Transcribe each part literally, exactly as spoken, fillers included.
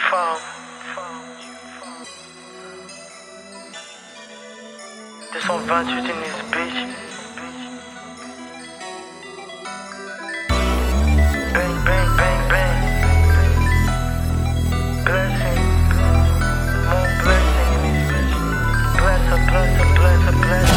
deux cent vingt-huit in this bitch. Bang, bang, bang, bang. Blessing. More blessing in this bitch. Bless, bless, bless, bless.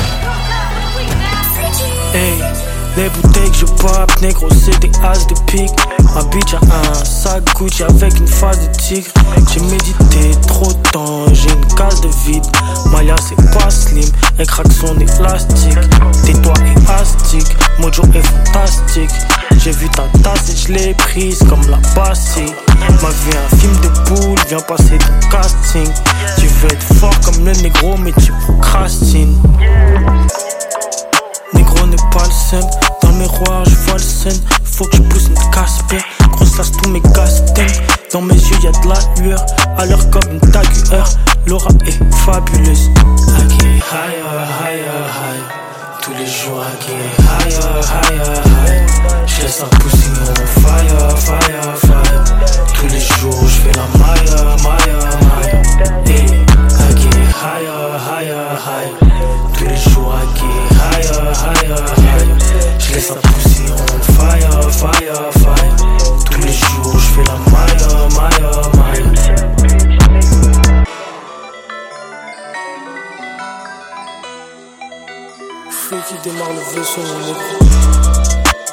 Hey, les bouteilles que je pop, négro c'est des as de pique. Ma bitch a un sac Gucci avec une face de tigre. J'ai médité trop de temps, j'ai une case de vide. Maya c'est pas slim, elle craque son élastique. Tais-toi et astique, Mojo est fantastique. J'ai vu ta tasse et je l'ai prise comme la Bastille. Ma vie un film de poule, viens passer ton casting. Tu veux être fort comme le négro mais tu procrastines. Négro n'est pas le seul, dans le miroir je vois le sun. Faut que je pousse une Casper, grosse lasse tous mes castings. Dans mes yeux y'a de la lueur, à l'heure comme une tagueur. L'aura est fabuleuse. I get higher, higher, high. Tous les jours I get higher, higher, high. J'laisse un pussy on fire, fire, fire. Tous les jours j'fais la maille, maille, maille. Hey, I get higher, higher, high. Tous les jours I get higher, higher, high. J'laisse un pussy on fire, fire, fire. Tous les jours j'fais la maille, maille, maille. Fais qui démarre le vaisseau, mon négro.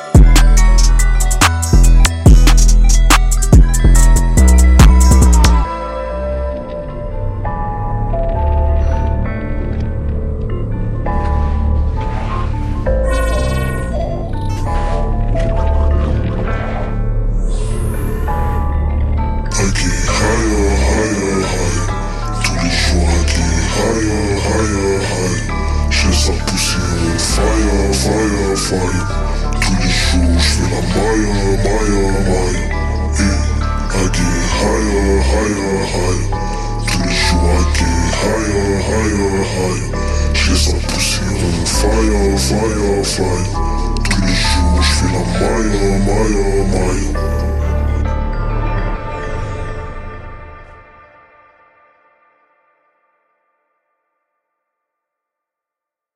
Fire, fire, fire. Tous les jours j'fais la maille, maille, maille. Et I get higher, higher, higher. Tous les jours I get higher, higher, higher. J'laisse un poussière, fire, fire, fire.